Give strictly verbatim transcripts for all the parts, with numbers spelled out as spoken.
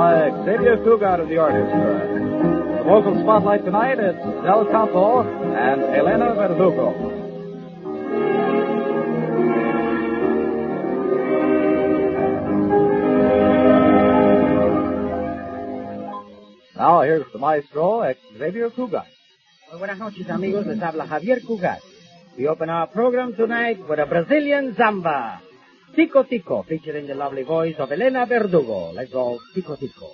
by Xavier Cugat of the orchestra. The vocal spotlight tonight is Del Campo and Elena Verdugo. Now, here's the maestro, Xavier Cugat. Well, buenas noches, amigos. Les habla Javier Cugat. We open our program tonight with a Brazilian samba, Tico Tico, featuring the lovely voice of Elena Verdugo. Let's go, Tico Tico.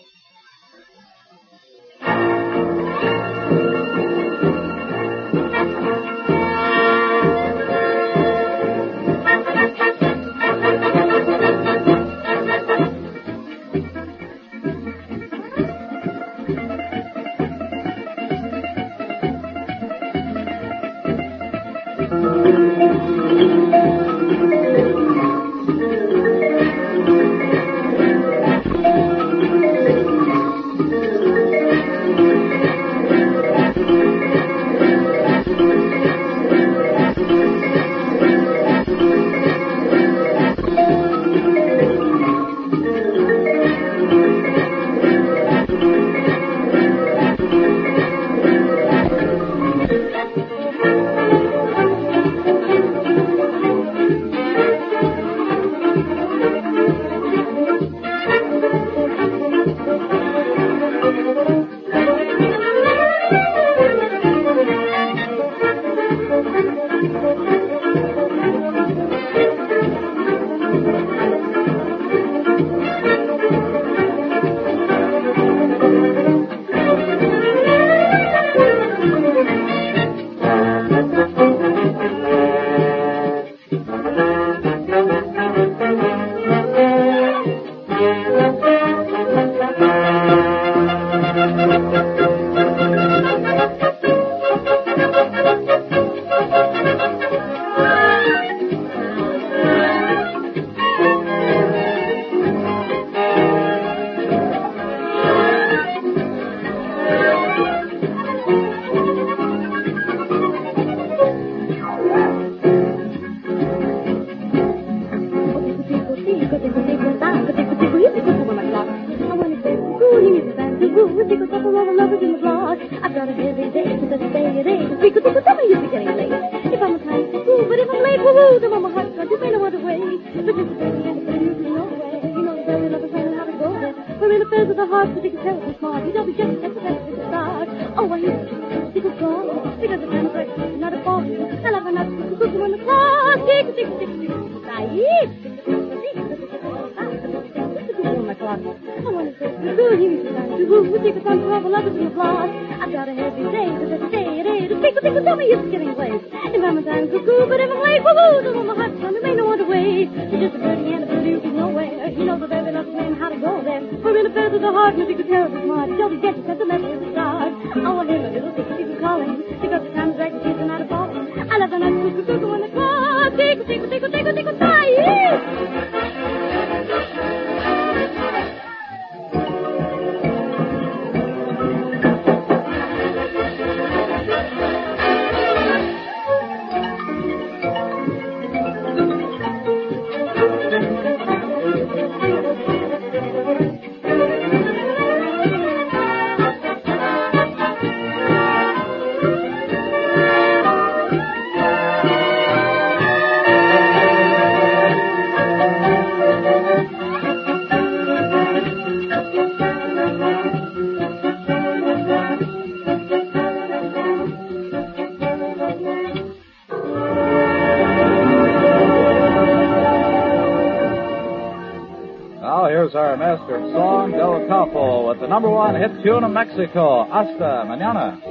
Our master of song, Del Campo, with the number one hit tune of Mexico, Hasta Mañana.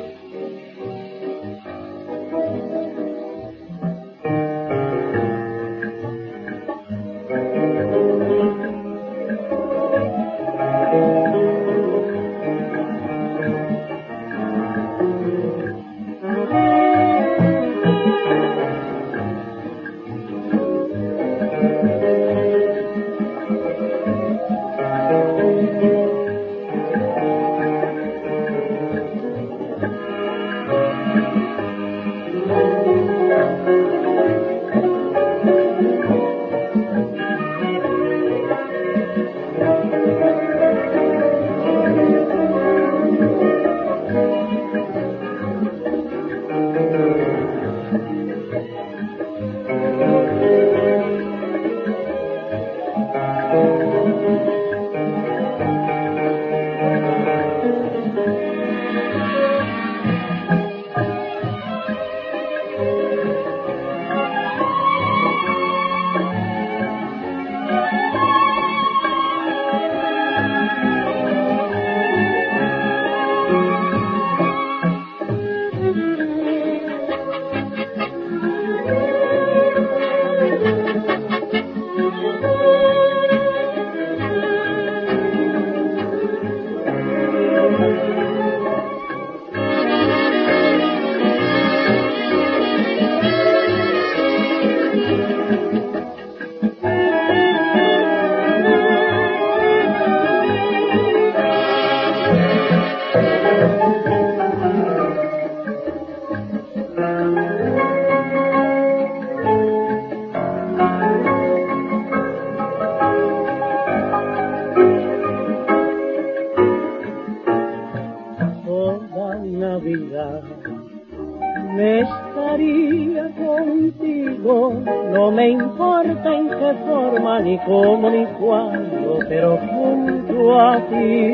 vida. Me estaría contigo, no me importa en qué forma, ni cómo, ni cuándo, pero junto a ti,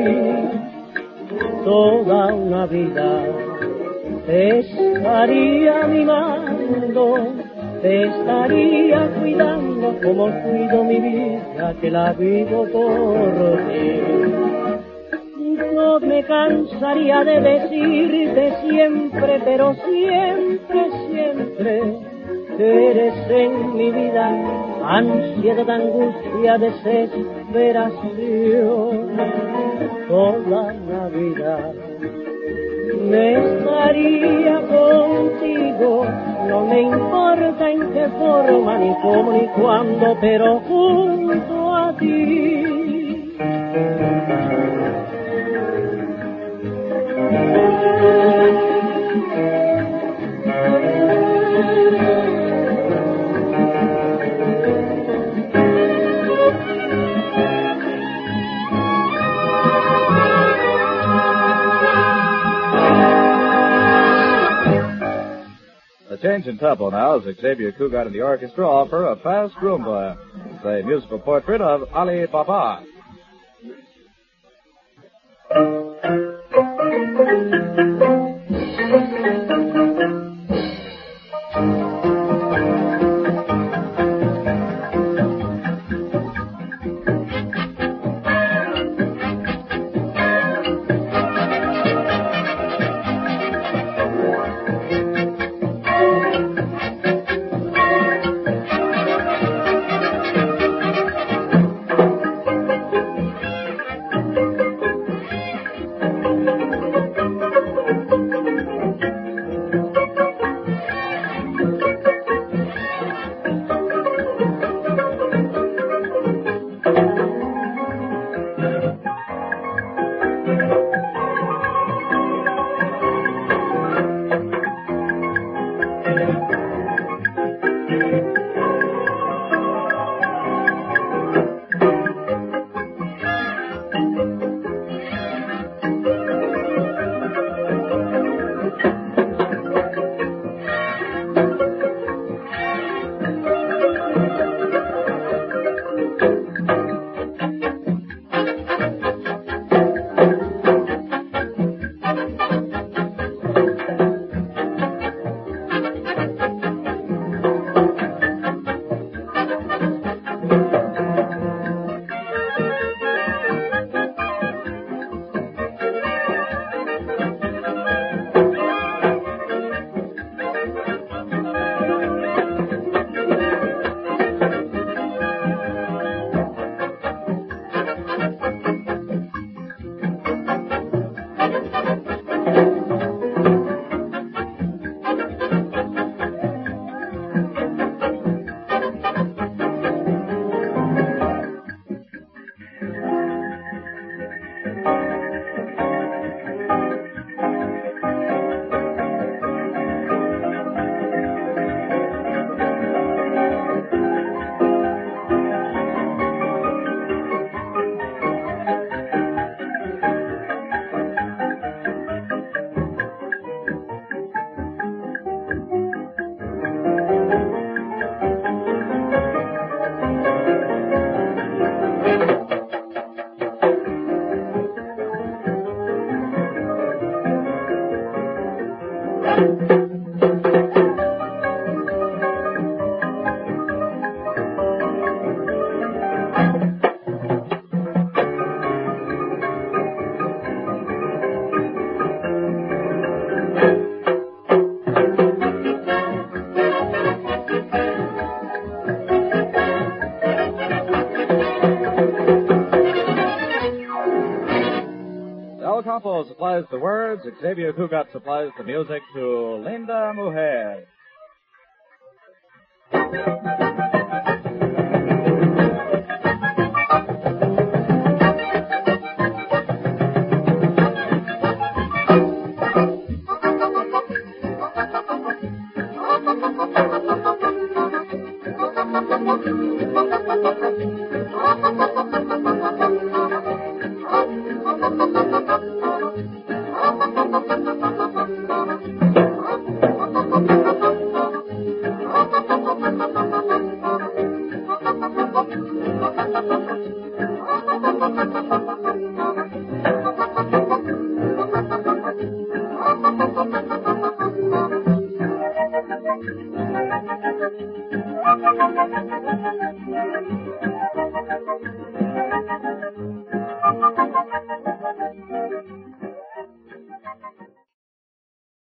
toda una vida, te estaría mimando, te estaría cuidando, como cuido mi vida, que la vivo por ti. No me cansaría de decirte siempre, pero siempre, siempre, que eres en mi vida ansiedad, angustia, desesperación. Toda la vida me estaría contigo, no me importa en qué forma, ni cómo, ni cuándo, pero junto a ti. A change in tempo now as Xavier Cugat and the orchestra offer a fast rumba. It's a musical portrait of Ali Baba. Campo supplies the words, Xavier Cugat supplies the music to Linda Mujer. Thank you.